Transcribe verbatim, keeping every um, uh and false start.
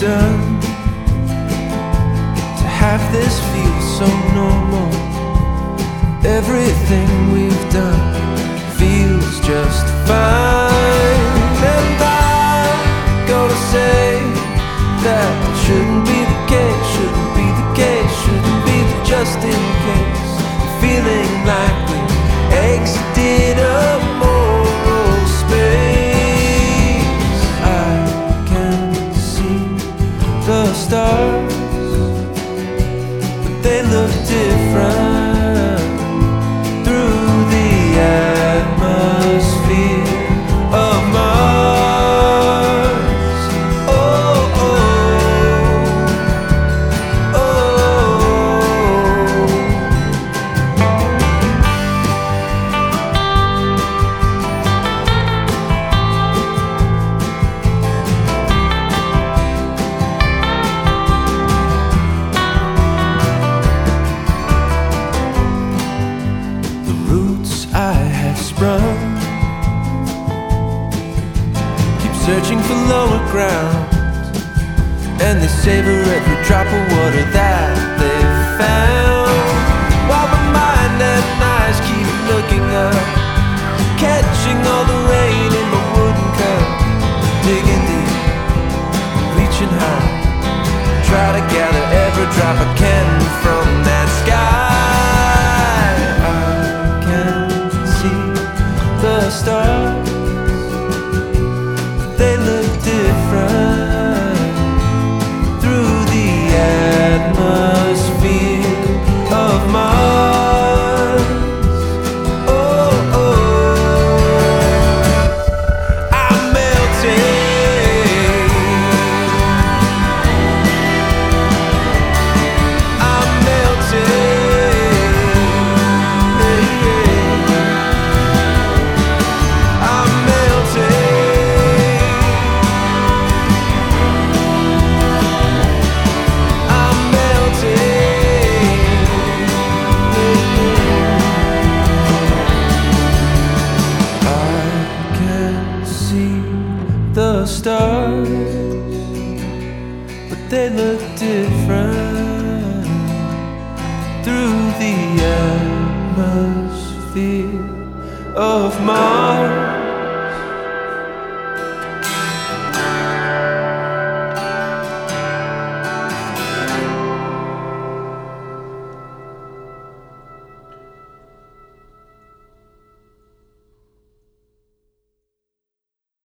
illusion to have this feel so normal. Everything we've done feels just fine. And I'm gonna say that shouldn't be the case, shouldn't be the case, shouldn't be the just in case. Feeling like we exited a moral space. I can see the stars, but they look different through the atmosphere of Mars. Oh, oh, oh. The roots I have sprung keep searching for lower ground, and they savor every drop of water that they've found. While my mind and eyes keep looking up, catching all the rain in my wooden cup, digging deep, reaching high, try to gather every drop I can from that sky. I can see the stars, but they look different through the atmosphere of Mars. Oh, oh, I'm melting, I'm melting, I'm melting, I'm melting. I can see the stars, but they look different through the atmosphere of Mars.